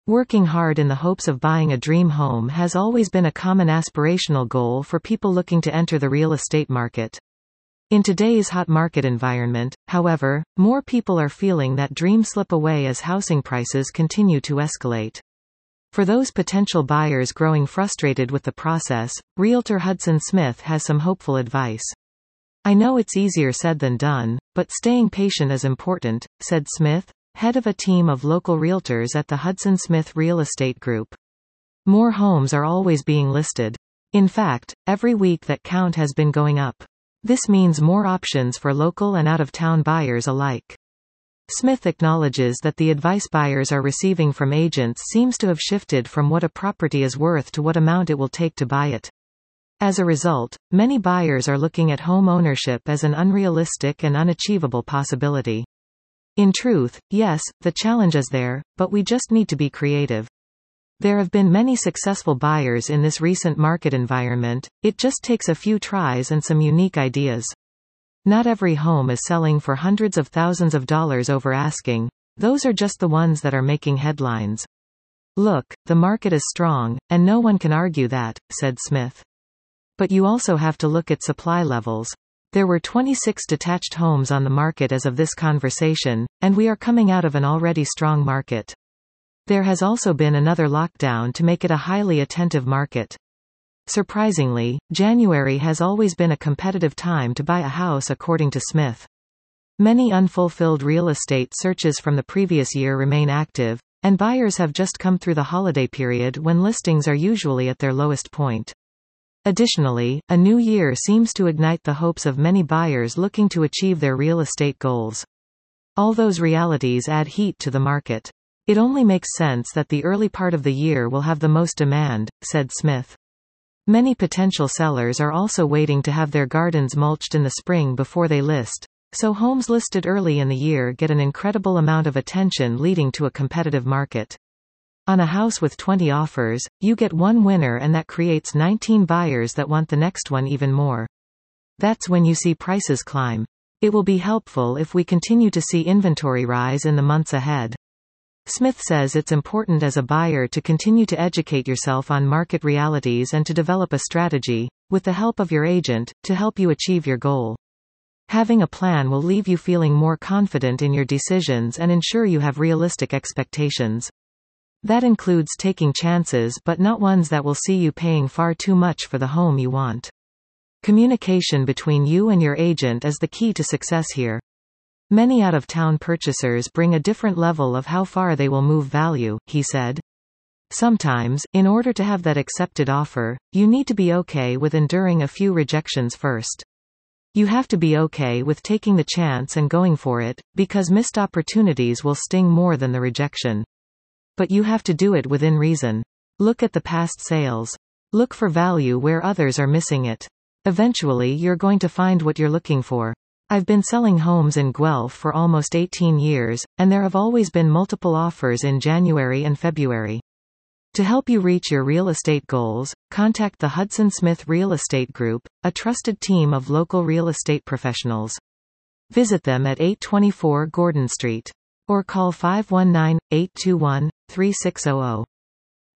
Working hard in the hopes of buying a dream home has always been a common aspirational goal for people looking to enter the real estate market. In today's hot market environment, however, more people are feeling that dream slip away as housing prices continue to escalate. For those potential buyers growing frustrated with the process, Realtor Hudson Smith has some hopeful advice. "I know it's easier said than done, but staying patient is important," said Smith, head of a team of local realtors at the Hudson Smith Real Estate Group. More homes are always being listed. In fact, every week that count has been going up. This means more options for local and out-of-town buyers alike. Smith acknowledges that the advice buyers are receiving from agents seems to have shifted from what a property is worth to what amount it will take to buy it. As a result, many buyers are looking at home ownership as an unrealistic and unachievable possibility. In truth, yes, the challenge is there, but we just need to be creative. There have been many successful buyers in this recent market environment, it just takes a few tries and some unique ideas. Not every home is selling for hundreds of thousands of dollars over asking. Those are just the ones that are making headlines. "Look, the market is strong, and no one can argue that," said Smith. "But you also have to look at supply levels. There were 26 detached homes on the market as of this conversation, and we are coming out of an already strong market. There has also been another lockdown to make it a highly attentive market." Surprisingly, January has always been a competitive time to buy a house according to Smith. Many unfulfilled real estate searches from the previous year remain active, and buyers have just come through the holiday period when listings are usually at their lowest point. Additionally, a new year seems to ignite the hopes of many buyers looking to achieve their real estate goals. All those realities add heat to the market. "It only makes sense that the early part of the year will have the most demand," said Smith. Many potential sellers are also waiting to have their gardens mulched in the spring before they list, so homes listed early in the year get an incredible amount of attention, leading to a competitive market. On a house with 20 offers, you get one winner, and that creates 19 buyers that want the next one even more. That's when you see prices climb. It will be helpful if we continue to see inventory rise in the months ahead. Smith says it's important as a buyer to continue to educate yourself on market realities and to develop a strategy, with the help of your agent, to help you achieve your goal. Having a plan will leave you feeling more confident in your decisions and ensure you have realistic expectations. That includes taking chances, but not ones that will see you paying far too much for the home you want. Communication between you and your agent is the key to success here. Many out-of-town purchasers bring a different level of how far they will move value, he said. Sometimes, in order to have that accepted offer, you need to be okay with enduring a few rejections first. You have to be okay with taking the chance and going for it, because missed opportunities will sting more than the rejection. But you have to do it within reason. Look at the past sales. Look for value where others are missing it. Eventually you're going to find what you're looking for. I've been selling homes in Guelph for almost 18 years, and there have always been multiple offers in January and February. To help you reach your real estate goals, contact the Hudson Smith Real Estate Group, a trusted team of local real estate professionals. Visit them at 824 Gordon Street. Or call 519-821-3600.